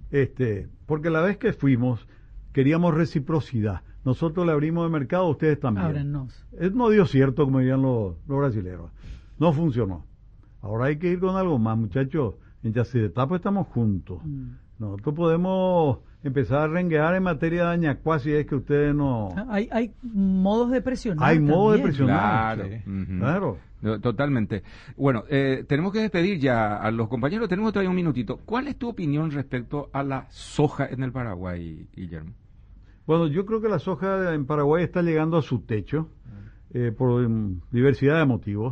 porque la vez que fuimos queríamos reciprocidad. Nosotros le abrimos el mercado, ustedes también. Ábrannos. No dio cierto, como dirían los brasileños. No funcionó. Ahora hay que ir con algo más, muchachos. En Yacyretá pues estamos juntos. Nosotros podemos empezar a renguear en materia de Añacuá si es que ustedes no... Hay modos de presionar. Hay modos de presionar. Claro. Sí. Claro. Totalmente. Bueno, tenemos que despedir ya a los compañeros. Tenemos todavía un minutito. ¿Cuál es tu opinión respecto a la soja en el Paraguay, Guillermo? Bueno, yo creo que la soja en Paraguay está llegando a su techo por diversidad de motivos.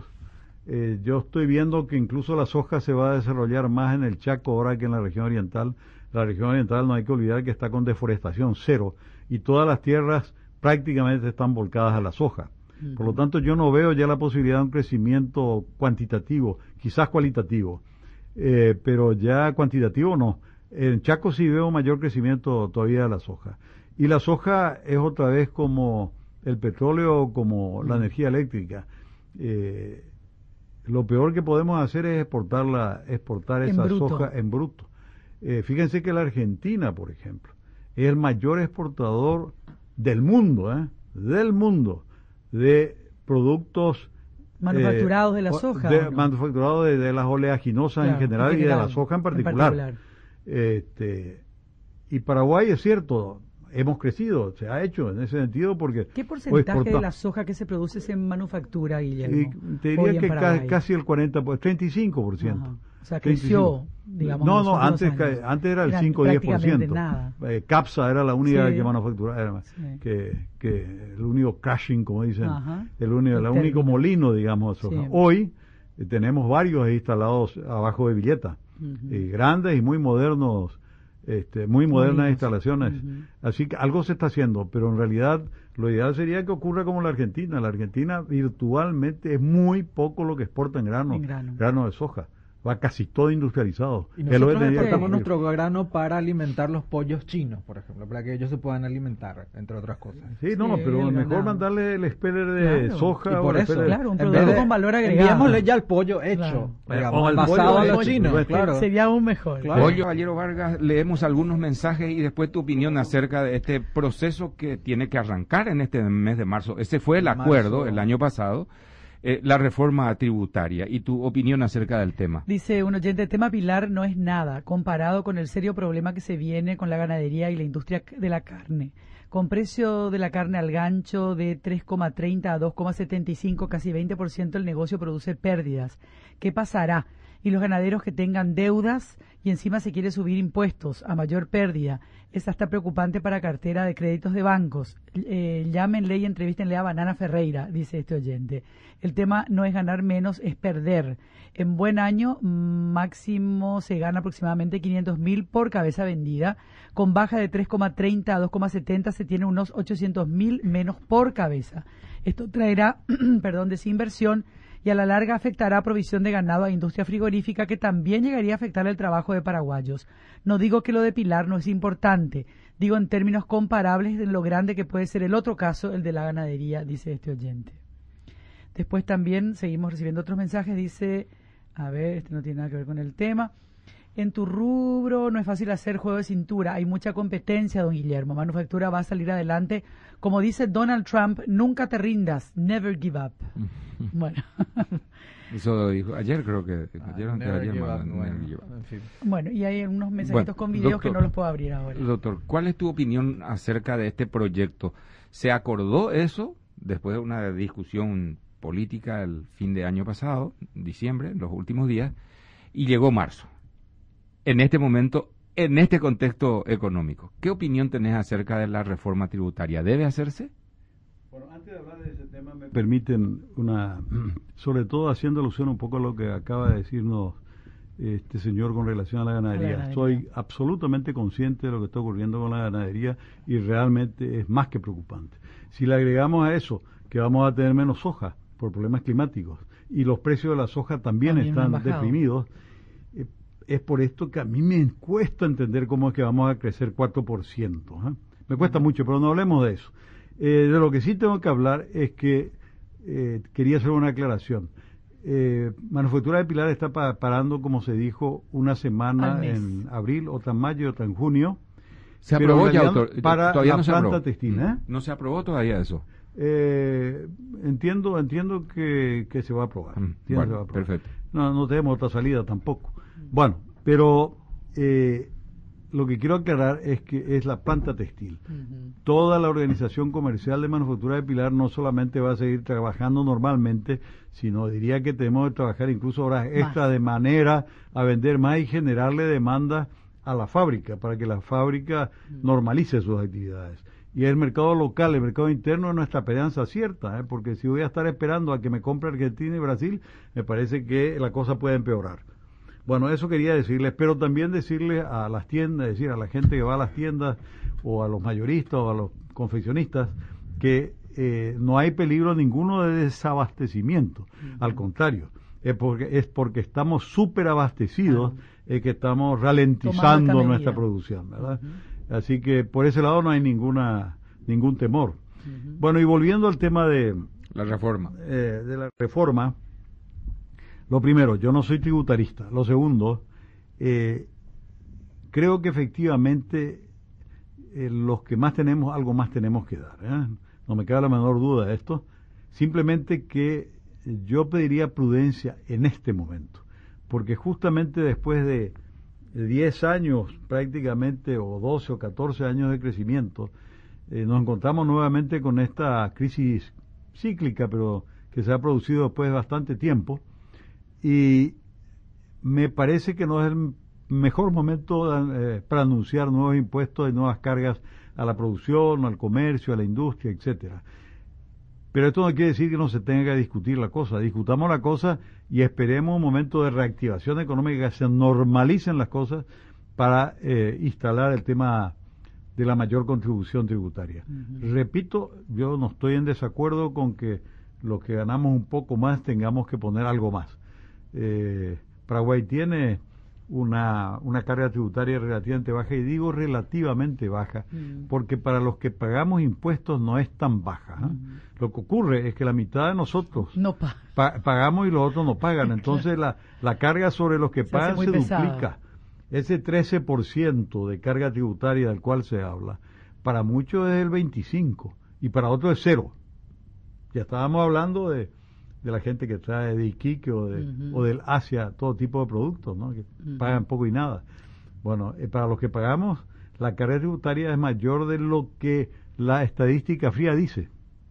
Yo estoy viendo que incluso la soja se va a desarrollar más en el Chaco ahora que en la región oriental. La región oriental no hay que olvidar que está con deforestación cero y todas las tierras prácticamente están volcadas a la soja. Por lo tanto, yo no veo ya la posibilidad de un crecimiento cuantitativo, quizás cualitativo, pero ya cuantitativo no. En Chaco sí veo mayor crecimiento todavía de la soja. Y la soja es otra vez como el petróleo, como la energía eléctrica. Lo peor que podemos hacer es exportar esa soja en bruto. Fíjense que la Argentina, por ejemplo, es el mayor exportador del mundo, de productos manufacturados de la soja. Manufacturados de las oleaginosas en general y de la soja en particular. Y Paraguay, es cierto, hemos crecido, se ha hecho en ese sentido porque... ¿Qué porcentaje de la soja que se produce es en manufactura, Guillermo? Te diría que casi el 40%, 35%. Ajá. O sea, creció, digamos. No, antes era el 5 o 10%. Capsa era la única que manufacturaba, que el único crushing, como dicen, el único molino, digamos, de soja. Sí. Hoy tenemos varios instalados abajo de Villeta, grandes y muy modernos, muy modernas instalaciones. Así que algo se está haciendo, pero en realidad lo ideal sería que ocurra como la Argentina. La Argentina virtualmente es muy poco lo que exporta en grano de soja. Va casi todo industrializado. Y nosotros exportamos nuestro grano para alimentar los pollos chinos, por ejemplo, para que ellos se puedan alimentar, entre otras cosas. Sí, pero mejor mandarle el speller de soja. Y por eso, un producto con valor agregado. Enviámosle ya el pollo hecho, digamos, pasado a los chinos. Sería aún mejor. Pollo, Caballero Vargas, leemos algunos mensajes y después tu opinión acerca de este proceso que tiene que arrancar en este mes de marzo. Ese fue el acuerdo el año pasado. La reforma tributaria y tu opinión acerca del tema. Dice un oyente, el tema Pilar no es nada comparado con el serio problema que se viene con la ganadería y la industria de la carne. Con precio de la carne al gancho de 3,30 a 2,75, casi 20%, el negocio produce pérdidas. ¿Qué pasará? Y los ganaderos que tengan deudas y encima se quiere subir impuestos a mayor pérdida. Es hasta preocupante para cartera de créditos de bancos. Llámenle y entrevístenle a Banana Ferreira, dice este oyente. El tema no es ganar menos, es perder. En buen año máximo se gana aproximadamente 500.000 por cabeza vendida. Con baja de 3,30 a 2,70 se tiene unos 800.000 menos por cabeza. Esto traerá, desinversión y a la larga afectará provisión de ganado a industria frigorífica, que también llegaría a afectar el trabajo de paraguayos. No digo que lo de Pilar no es importante, digo en términos comparables de lo grande que puede ser el otro caso, el de la ganadería, dice este oyente. Después también seguimos recibiendo otros mensajes, dice, este no tiene nada que ver con el tema. En tu rubro no es fácil hacer juego de cintura, hay mucha competencia, don Guillermo. Manufactura va a salir adelante. Como dice Donald Trump, nunca te rindas, never give up. Bueno. Eso dijo ayer, creo que ayer Bueno, y hay unos mensajitos con videos, doctor, que no los puedo abrir ahora. Doctor, ¿cuál es tu opinión acerca de este proyecto? ¿Se acordó eso después de una discusión política el fin de año pasado, diciembre, en los últimos días, y llegó marzo? En este momento, en este contexto económico, ¿qué opinión tenés acerca de la reforma tributaria? ¿Debe hacerse? Bueno, antes de hablar de ese tema, me permiten sobre todo haciendo alusión un poco a lo que acaba de decirnos este señor con relación a la ganadería. Soy absolutamente consciente de lo que está ocurriendo con la ganadería y realmente es más que preocupante. Si le agregamos a eso que vamos a tener menos soja por problemas climáticos y los precios de la soja también están deprimidos, es por esto que a mí me cuesta entender cómo es que vamos a crecer 4%. Me cuesta mucho, pero no hablemos de eso. De lo que sí tengo que hablar es que quería hacer una aclaración. Manufactura de Pilar está parando, como se dijo, una semana en abril, otra en mayo, otra en junio. ¿Se aprobó ya, doctor? Para todavía la no se planta aprobó. textil, ¿No se aprobó todavía eso? Entiendo que se va a aprobar. Bueno, se va a aprobar. Perfecto. No tenemos otra salida tampoco. Bueno, pero lo que quiero aclarar es que es la planta textil. Toda la organización comercial de Manufactura de Pilar no solamente va a seguir trabajando normalmente, sino diría que tenemos que trabajar incluso horas extra de manera a vender más y generarle demanda a la fábrica, para que la fábrica normalice sus actividades. Y el mercado local, el mercado interno es nuestra esperanza cierta, porque si voy a estar esperando a que me compre Argentina y Brasil, me parece que la cosa puede empeorar. Bueno, eso quería decirles, pero también decirle a las tiendas, decir a la gente que va a las tiendas, o a los mayoristas, o a los confeccionistas, que no hay peligro ninguno de desabastecimiento. Al contrario, es porque estamos súper abastecidos, que estamos ralentizando nuestra producción, ¿verdad? Así que por ese lado no hay ningún temor. Bueno, y volviendo al tema de la reforma. Lo primero, yo no soy tributarista. Lo segundo, creo que efectivamente los que más tenemos, algo más tenemos que dar. No me cabe la menor duda de esto. Simplemente que yo pediría prudencia en este momento. Porque justamente después de 10 años prácticamente, o 12 o 14 años de crecimiento, nos encontramos nuevamente con esta crisis cíclica, pero que se ha producido después de bastante tiempo. Y me parece que no es el mejor momento para anunciar nuevos impuestos y nuevas cargas a la producción, al comercio, a la industria, etcétera. Pero esto no quiere decir que no se tenga que discutir la cosa. Discutamos la cosa y esperemos un momento de reactivación económica, que se normalicen las cosas para instalar el tema de la mayor contribución tributaria. Repito, yo no estoy en desacuerdo con que los que ganamos un poco más tengamos que poner algo más. Paraguay tiene una carga tributaria relativamente baja, y digo relativamente baja porque para los que pagamos impuestos no es tan baja. Lo que ocurre es que la mitad de nosotros pagamos y los otros no pagan, entonces la carga sobre los que pagan se duplica. Ese 13% de carga tributaria del cual se habla, para muchos es el 25% y para otros es 0. Ya estábamos hablando de la gente que trae de Iquique o del Asia todo tipo de productos, ¿no? Que pagan poco y nada. Bueno, para los que pagamos, la carga tributaria es mayor de lo que la estadística fría dice.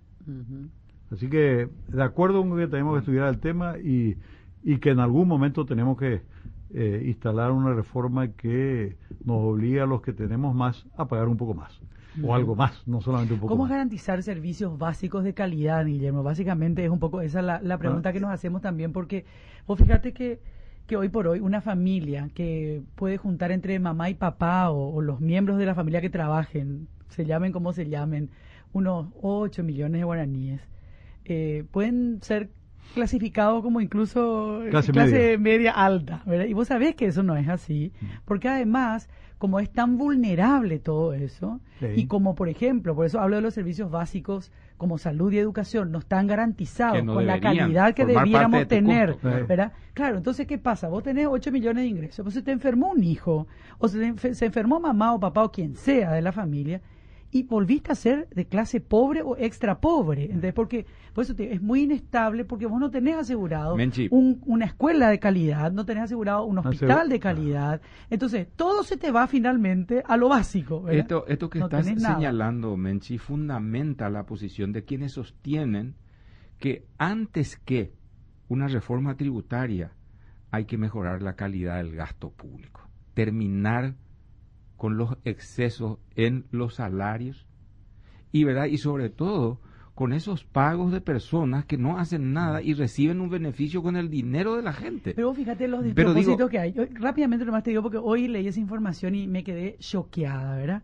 Así que, de acuerdo con que tenemos que estudiar el tema y que en algún momento tenemos que instalar una reforma que nos obligue a los que tenemos más a pagar un poco más. O algo más, no solamente un poco ¿Cómo más. garantizar servicios básicos de calidad, Guillermo? Básicamente es un poco esa la pregunta que nos hacemos también, porque vos fíjate que hoy por hoy una familia que puede juntar entre mamá y papá o los miembros de la familia que trabajen, se llamen como se llamen, unos 8 millones de guaraníes, pueden ser clasificado como incluso clase media alta, ¿verdad? Y vos sabés que eso no es así, porque además, como es tan vulnerable todo eso, sí. y como, por ejemplo, por eso hablo de los servicios básicos como salud y educación, no están garantizados no con la deberían calidad que formar parte debiéramos de tu tener, costo, claro. ¿verdad? Claro, entonces, ¿qué pasa? Vos tenés 8 millones de ingresos, pues se te enfermó un hijo, o se enfermó mamá o papá o quien sea de la familia, y volviste a ser de clase pobre o extra pobre. Entonces, porque por eso es muy inestable, porque vos no tenés asegurado una escuela de calidad, no tenés asegurado un hospital de calidad. Entonces, todo se te va finalmente a lo básico, ¿verdad? Esto que no estás nada. señalando, Menchi, fundamenta la posición de quienes sostienen que antes que una reforma tributaria hay que mejorar la calidad del gasto público, terminar con los excesos en los salarios y verdad y sobre todo con esos pagos de personas que no hacen nada y reciben un beneficio con el dinero de la gente. Pero fíjate los despropósitos que hay. Yo, rápidamente nomás te digo porque hoy leí esa información y me quedé choqueada, ¿verdad?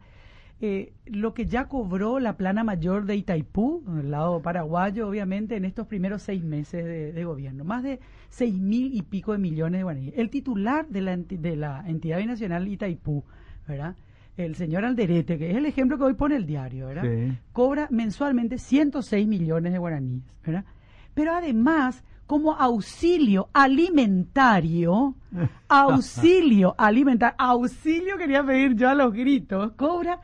Lo que ya cobró la plana mayor de Itaipú, del lado paraguayo, obviamente, en estos primeros 6 meses de gobierno, más de 6.000 y pico de millones de guaraníes. El titular de la entidad binacional Itaipú, ¿verdad? El señor Alderete, que es el ejemplo que hoy pone el diario, ¿verdad? Sí. Cobra mensualmente 106 millones de guaraníes, ¿verdad? Pero además, como auxilio alimentario, auxilio quería pedir yo a los gritos, cobra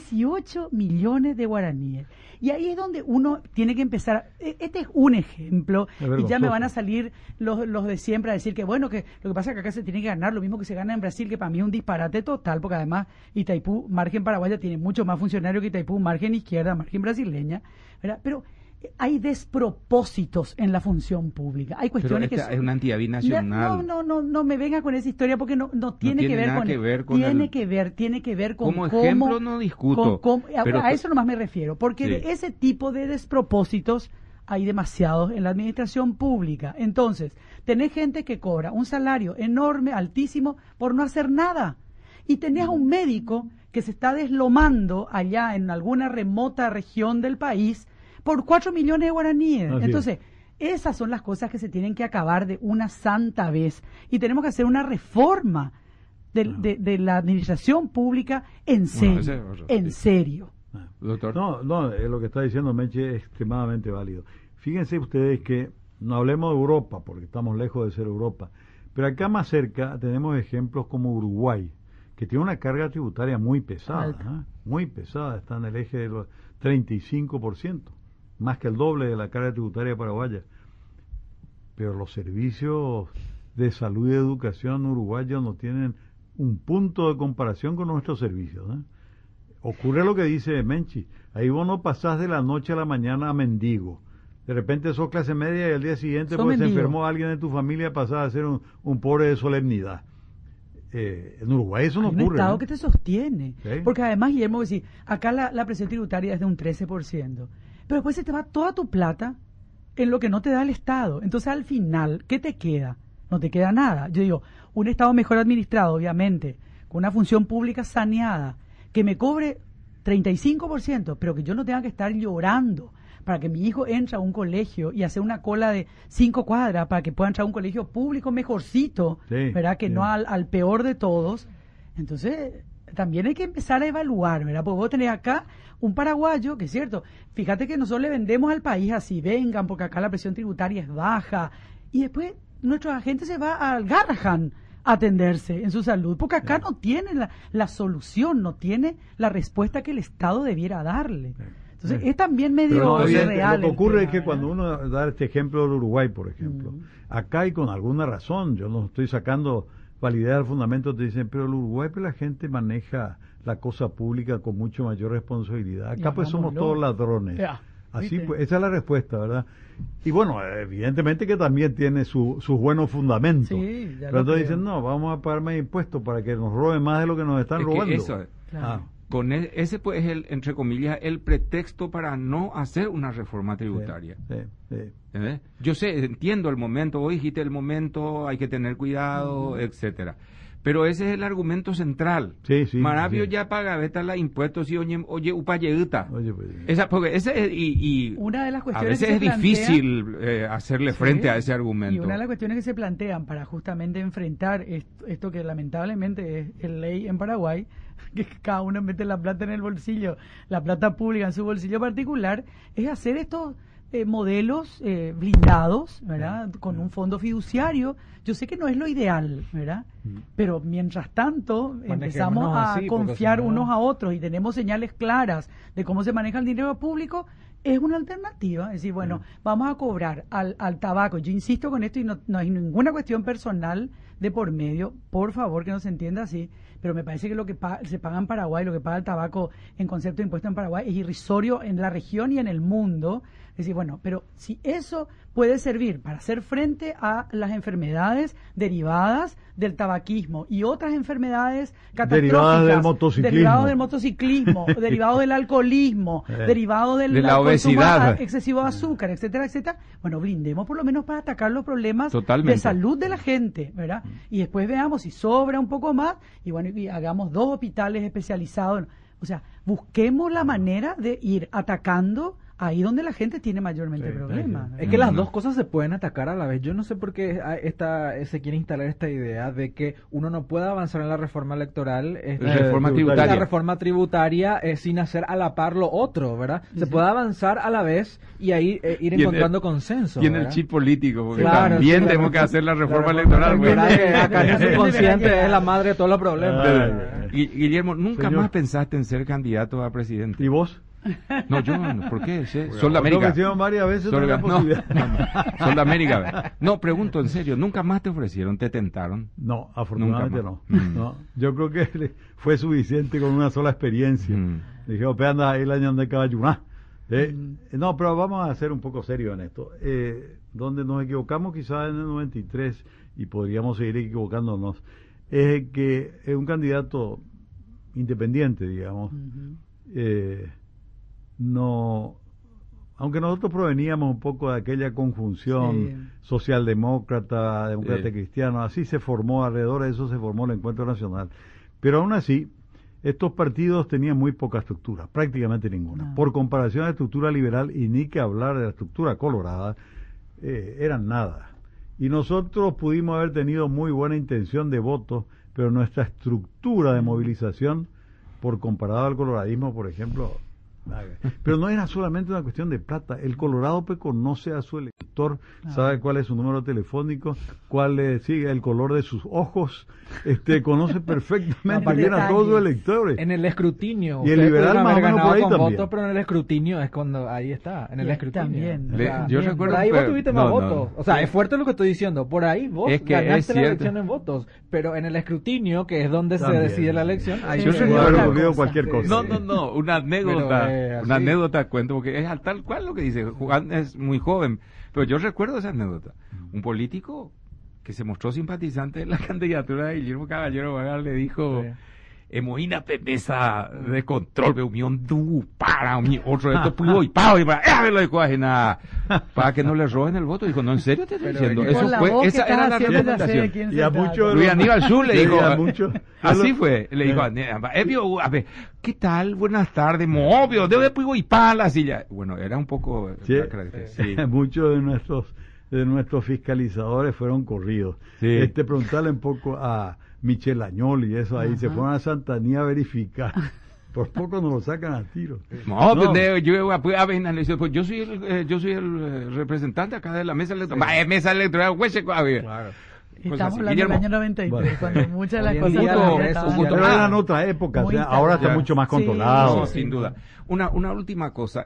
18 millones de guaraníes. Y ahí es donde uno tiene que empezar. Este es un ejemplo, y ya me van a salir los de siempre a decir que bueno, que lo que pasa es que acá se tiene que ganar lo mismo que se gana en Brasil, que para mí es un disparate total, porque además Itaipú, margen paraguaya, tiene mucho más funcionarios que Itaipú, margen izquierda, margen brasileña, ¿verdad? Pero hay despropósitos en la función pública. Hay cuestiones pero que es una entidad binacional. No me venga con esa historia porque no tiene que ver con tiene que ver con como ejemplo no discuto, pero a eso nomás me refiero, porque sí, de ese tipo de despropósitos hay demasiados en la administración pública. Entonces, tenés gente que cobra un salario enorme, altísimo, por no hacer nada. Y tenés a un médico que se está deslomando allá en alguna remota región del país por 4 millones de guaraníes. Así entonces, esas son las cosas que se tienen que acabar de una santa vez. Y tenemos que hacer una reforma de la administración pública en serio. En serio. Doctor. No, lo que está diciendo Meche es extremadamente válido. Fíjense ustedes que no hablemos de Europa, porque estamos lejos de ser Europa, pero acá más cerca tenemos ejemplos como Uruguay, que tiene una carga tributaria muy pesada, muy pesada, está en el eje de los 35%. Más que el doble de la carga tributaria paraguaya. Pero los servicios de salud y educación uruguayos no tienen un punto de comparación con nuestros servicios. Ocurre lo que dice Menchi, ahí vos no pasás de la noche a la mañana a mendigo. De repente sos clase media y al día siguiente porque se enfermó alguien de tu familia pasás a ser un pobre de solemnidad. En Uruguay eso no ocurre. Un Estado que te sostiene. ¿Sí? Porque además, Guillermo, decir, acá la presión tributaria es de un 13%. Pero después se te va toda tu plata en lo que no te da el Estado. Entonces, al final, ¿qué te queda? No te queda nada. Yo digo, un Estado mejor administrado, obviamente, con una función pública saneada, que me cobre 35%, pero que yo no tenga que estar llorando para que mi hijo entre a un colegio y hacer una cola de 5 cuadras para que pueda entrar a un colegio público mejorcito, sí, ¿verdad? Que no al peor de todos. Entonces, también hay que empezar a evaluar, ¿verdad? Porque vos tenés acá un paraguayo, que es cierto, fíjate que nosotros le vendemos al país así, vengan, porque acá la presión tributaria es baja, y después nuestro agente se va al Garrahan a atenderse en su salud, porque acá no tiene la solución, no tiene la respuesta que el Estado debiera darle. Entonces, es también medio real. Lo que ocurre es que cuando uno da este ejemplo del Uruguay, por ejemplo, acá y con alguna razón, yo no estoy sacando validez al fundamento, te dicen, pero el Uruguay, pues la gente maneja la cosa pública con mucho mayor responsabilidad. Acá pues somos todos ladrones. Así ¿viste? Pues, esa es la respuesta, ¿verdad? Y bueno, evidentemente que también tiene sus buenos fundamentos. Sí, pero entonces dicen, no, vamos a pagar más impuestos para que nos roben más de lo que nos están robando. Eso es. Claro. Con ese pues es entre comillas, el pretexto para no hacer una reforma tributaria. Yo sé, entiendo el momento, vos dijiste el momento, hay que tener cuidado, etcétera. Pero ese es el argumento central. Sí, Maravio sí. ya paga veta los impuestos y oye upayeuta. Oye, pues, Porque ese es, y una de las a cuestiones veces que es se difícil hacerle Sí, frente a ese argumento. Y una de las cuestiones que se plantean para justamente enfrentar esto que lamentablemente es el ley en Paraguay, que cada uno mete la plata en el bolsillo, la plata pública en su bolsillo particular, es hacer estos modelos blindados, ¿verdad? Con un fondo fiduciario. Yo sé que no es lo ideal, ¿verdad? Pero mientras tanto empezamos a así, confiar si no... unos a otros y tenemos señales claras de cómo se maneja el dinero público, es una alternativa. Es decir, bueno, vamos a cobrar al tabaco. Yo insisto con esto y no hay ninguna cuestión personal de por medio. Por favor, que no se entienda así. Pero me parece que lo que se paga en Paraguay, lo que paga el tabaco en concepto de impuesto en Paraguay es irrisorio en la región y en el mundo. Es decir, bueno, pero si eso puede servir para hacer frente a las enfermedades derivadas del tabaquismo y otras enfermedades catastróficas, derivados del motociclismo, derivados del alcoholismo, derivados de la obesidad, excesivo de azúcar, etcétera, etcétera, bueno, brindemos por lo menos para atacar los problemas Totalmente. de salud de la gente, ¿verdad? Y después veamos si sobra un poco más y bueno, y hagamos 2 hospitales especializados. O sea, busquemos la manera de ir atacando ahí donde la gente tiene mayormente problemas. Es que las dos cosas se pueden atacar a la vez. Yo no sé por qué se quiere instalar esta idea de que uno no puede avanzar en la reforma electoral, la reforma tributaria sin hacer a la par lo otro, ¿verdad? Se puede avanzar a la vez y ahí ir encontrando consenso. Y en el chip político, porque claro, también tenemos que hacer la reforma electoral. Acá en el subconsciente es la madre de todos los problemas. Guillermo, ¿nunca más pensaste en ser candidato a presidente? ¿Y vos? No, yo no, ¿por qué? Sol de América. Varias veces Sol de América. No, pregunto en serio, ¿nunca más te ofrecieron, te tentaron? No, afortunadamente no. Yo creo que fue suficiente con una sola experiencia. Dije, anda, ahí el año de caballuna. No, pero vamos a ser un poco serios en esto. Donde nos equivocamos quizás en el 93 y podríamos seguir equivocándonos, es que es un candidato independiente, digamos. No, aunque nosotros proveníamos un poco de aquella conjunción socialdemócrata, demócrata cristiano, así se formó, alrededor de eso se formó el Encuentro Nacional. Pero aún así, estos partidos tenían muy poca estructura, prácticamente ninguna. Por comparación a la estructura liberal, y ni que hablar de la estructura colorada, eran nada. Y nosotros pudimos haber tenido muy buena intención de voto, pero nuestra estructura de movilización, por comparado al coloradismo, por ejemplo... Pero no era solamente una cuestión de plata. El Colorado pues conoce a su elector, sabe cuál es su número telefónico, cuál es el color de sus ojos, conoce perfectamente bien a todos sus electores. En el escrutinio. Y el liberal más o menos por ahí también. Votos, pero en el escrutinio es cuando ahí está, en el escrutinio. Yo recuerdo por ahí vos tuviste más votos. O sea, es fuerte lo que estoy diciendo. Por ahí vos ganaste la elección en votos, pero en el escrutinio, que es donde se decide la elección, ahí yo recuerdo cualquier cosa. No, una anécdota. Una anécdota cuento, porque es tal cual lo que dice. Juan es muy joven, pero yo recuerdo esa anécdota. Un político que se mostró simpatizante de la candidatura de Guillermo Caballero Vargas le dijo... Imagínate mesa de control de unión para mi otro esto pudo y pavo y para lo dijo nada para que no le roben el voto. Dijo, no, en serio te estoy diciendo. Eso fue, esa era la recomendación. Y a muchos Luis Aníbal Schur le dijo, así fue, le dijo, a ver, ¿qué tal? Buenas tardes, obvio, debe pudo y para la silla. Bueno, era un poco muchos de nuestros fiscalizadores fueron corridos. Preguntarle un poco a Michel Añol y eso ahí, se fueron a Santanía a verificar. Por poco nos lo sacan a tiro. Yo soy el representante acá de la mesa electoral. Mesa electoral, claro. Estamos hablando del año 93, cuando muchas de las cosas... Pero eran otra época, ahora está mucho más controlado. Sin duda. Una última cosa.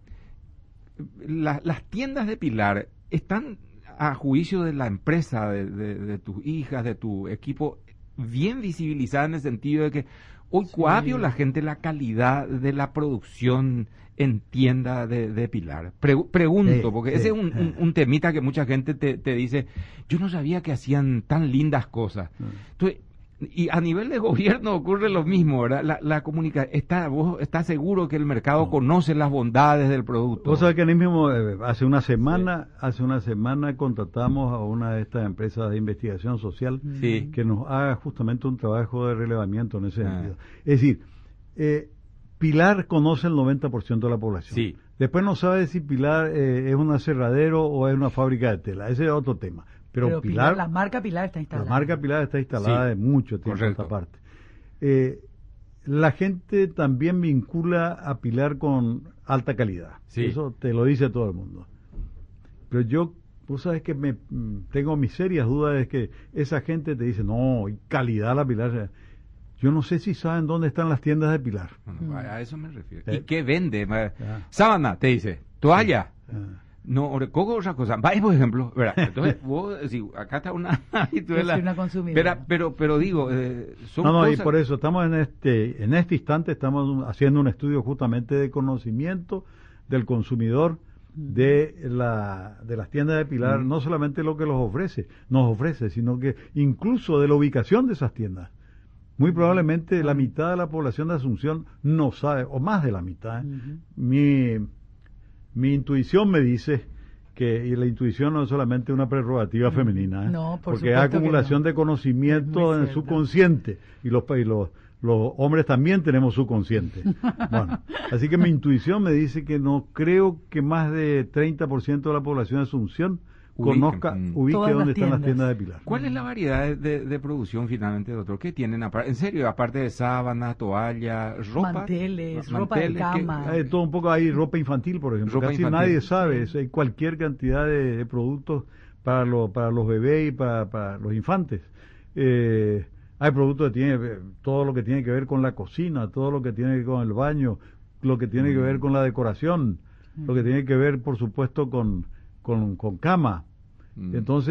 Las tiendas de Pilar están, a juicio de la empresa, de tus hijas, de tu equipo, bien visibilizada en el sentido de que hoy cuavio la gente la calidad de la producción en tienda de Pilar. Pregunto, porque ese es un temita que mucha gente te dice, yo no sabía que hacían tan lindas cosas. Entonces, Y a nivel de gobierno ocurre lo mismo, ¿verdad? La comunicación, vos estás seguro que el mercado conoce las bondades del producto. Vos sabés que mismo, hace una semana contratamos a una de estas empresas de investigación social que nos haga justamente un trabajo de relevamiento en ese sentido. Es decir, Pilar conoce el 90% de la población. Sí. Después no sabe si Pilar es un aserradero o es una fábrica de tela. Ese es otro tema. Pero Pilar, la marca Pilar está instalada. La marca Pilar está instalada de mucho tiempo en esta parte. La gente también vincula a Pilar con alta calidad. Sí. Eso te lo dice todo el mundo. Pero vos sabes que tengo mis serias dudas de que esa gente te dice, no, calidad la Pilar. Yo no sé si saben dónde están las tiendas de Pilar. A eso me refiero. ¿Y qué vende? Sábana, te dice. Toalla. No, otra cosa. Vaya, por ejemplo, ¿verdad? Entonces, vos, si acá está una... Yo soy una consumidora. Pero digo, son cosas... y por eso estamos en este instante, estamos haciendo un estudio justamente de conocimiento del consumidor de las tiendas de Pilar, no solamente lo que nos ofrece, sino que incluso de la ubicación de esas tiendas. Muy probablemente la mitad de la población de Asunción no sabe, o más de la mitad. Mi intuición me dice y la intuición no es solamente una prerrogativa femenina, no, porque hay acumulación de conocimiento en el subconsciente, y los hombres también tenemos subconsciente. Bueno, así que mi intuición me dice que no creo que más de 30% de la población de Asunción ubique dónde están las tiendas de Pilar. ¿Cuál es la variedad de producción finalmente, doctor? ¿Qué tienen? En serio, aparte de sábanas, toallas, ropa. Manteles, ropa de cama. Todo un poco, hay ropa infantil, por ejemplo. Casi nadie sabe. Hay cualquier cantidad de productos para los bebés y para los infantes. Hay productos que tienen todo lo que tiene que ver con la cocina, todo lo que tiene que ver con el baño, lo que tiene que ver con la decoración, lo que tiene que ver, por supuesto, con cama. Entonces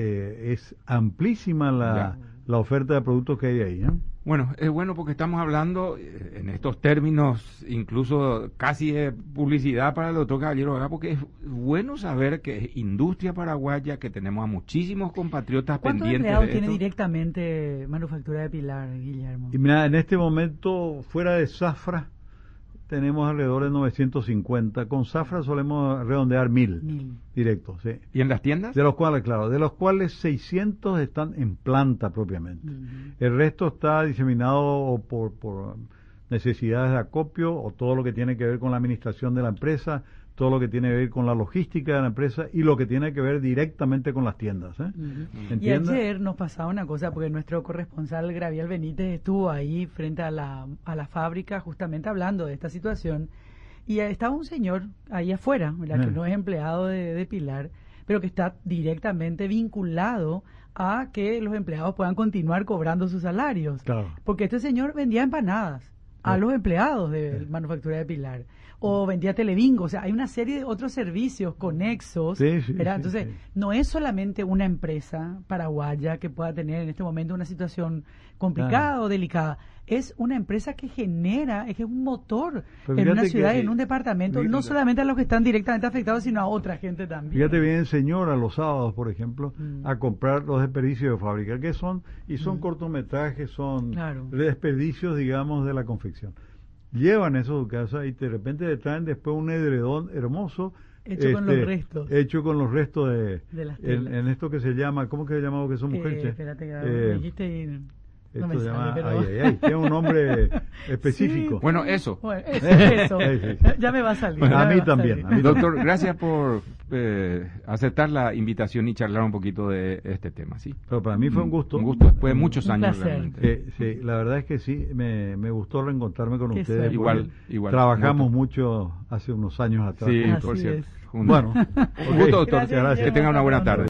es amplísima la oferta de productos que hay ahí. Bueno, es bueno porque estamos hablando en estos términos incluso casi de publicidad para el doctor Caballero acá, porque es bueno saber que es industria paraguaya, que tenemos a muchísimos compatriotas pendientes de esto. ¿Cuántos empleados tiene directamente Manufactura de Pilar, Guillermo? Y mira, en este momento, fuera de Zafra, tenemos alrededor de 950. Con Zafra solemos redondear 1000 directos. Sí. ¿Y en las tiendas? De los cuales 600 están en planta propiamente. El resto está diseminado por necesidades de acopio, o todo lo que tiene que ver con la administración de la empresa, todo lo que tiene que ver con la logística de la empresa y lo que tiene que ver directamente con las tiendas. Y ayer nos pasaba una cosa, porque nuestro corresponsal Graviel Benítez estuvo ahí frente a la fábrica justamente hablando de esta situación, y estaba un señor ahí afuera, ¿verdad? Que no es empleado de Pilar, pero que está directamente vinculado a que los empleados puedan continuar cobrando sus salarios. Claro. Porque este señor vendía empanadas a los empleados de Manufactura de Pilar, o vendía Telebingo, o sea, hay una serie de otros servicios conexos, ¿verdad? Entonces, no es solamente una empresa paraguaya que pueda tener en este momento una situación complicada o delicada, es una empresa que genera, es que es un motor en una ciudad y en un departamento, no solamente a los que están directamente afectados, sino a otra gente también. Fíjate, viene el señor a los sábados, por ejemplo, a comprar los desperdicios de fábrica, que son cortometrajes, son desperdicios, digamos, de la confección. Llevan eso a su casa y de repente le traen después un edredón hermoso hecho con los restos de las telas. En esto que se llama, ¿cómo que se llama? Que son mujeres. Espérate, que me dijiste y no me llama, sale, tiene un nombre específico. Sí. Bueno, eso. Eso. Ya me va a salir. Bueno, a mí también. Doctor, gracias por aceptar la invitación y charlar un poquito de este tema, ¿sí? Pero para mí fue un gusto. Un gusto, después de muchos años realmente. Sí, la verdad es que sí, me gustó reencontrarme con ustedes. Igual. Trabajamos mucho hace unos años atrás. Sí, por cierto. Bueno, un gusto, doctor. Gracias, que tenga una buena tarde.